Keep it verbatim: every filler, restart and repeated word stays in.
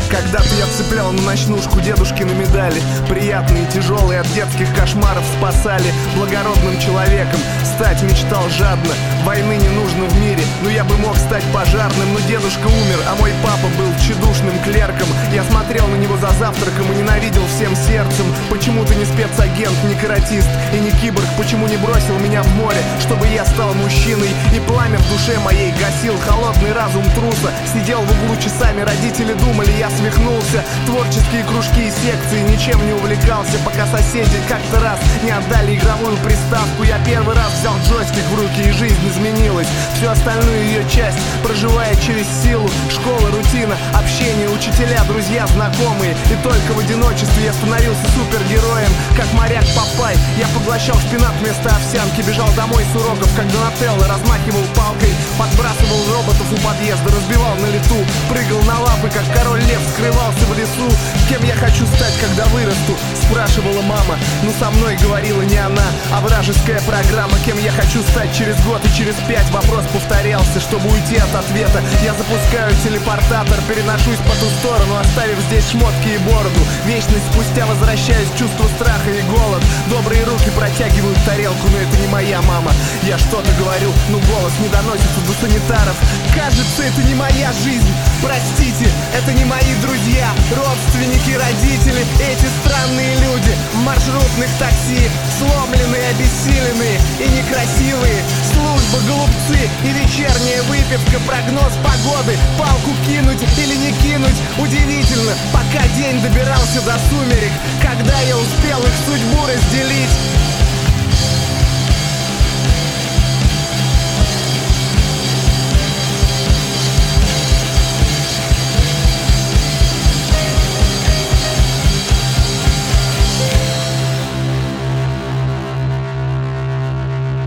Когда-то я цеплял на ночнушку дедушкины медали. Приятные и тяжелые от детских кошмаров спасали. Благородным человеком стать мечтал жадно. Войны не нужно в мире, но я бы мог стать пожарным. Но дедушка умер, а мой папа был тщедушным клерком. Я смотрел на него за завтраком и ненавидел всем сердцем. Почему ты не спецагент, не каратист и не киборг? Почему не бросил меня в море, чтобы я стал мужчиной? И пламя в душе моей гасил холодный разум труса. Сидел в углу часами, родители думали, я свихнулся. Творческие кружки и секции, ничем не увлекался, пока соседи как-то раз не отдали игровую приставку. Я первый раз взял джойстик в руки, и жизнь изменилась. Всю остальную ее часть проживая через силу. Школа, рутина, общение, учителя, друзья, знакомые. И только в одиночестве я становился супергероем. Как моряк Папай, я поглощал шпинат вместо овсянки. Бежал домой с уроков, как Донателло, размахивал палкой, подбрасывал роботов у подъезда, разбивал на лету, прыгал на лапы, как король лев, скрывался в лесу. Кем я хочу стать, когда вырасту? Спрашивала мама, но со мной говорила не она, а вражеская программа. Кем я хочу стать через год и через пять? Вопрос повторялся, чтобы уйти от ответа. Я запускаю телепортатор, переношусь по ту сторону, оставив здесь шмотки и бороду. Вечность спустя возвращаюсь в чувство страха и голод. Добрые руки протягивают тарелку, но это не моя мама. Я что-то говорю, но голос не доносится до санитаров. Кажется, это не моя жизнь. Простите, это не мои друзья, родственники, родители, эти странные люди в маршрутных такси, сломленные, обессиленные и некрасивые. Служба, голубцы и вечерняя выпивка, прогноз погоды, палку кинуть или не кинуть. Удивительно, пока день добирался до сумерек, когда я успел их судьбу разделить.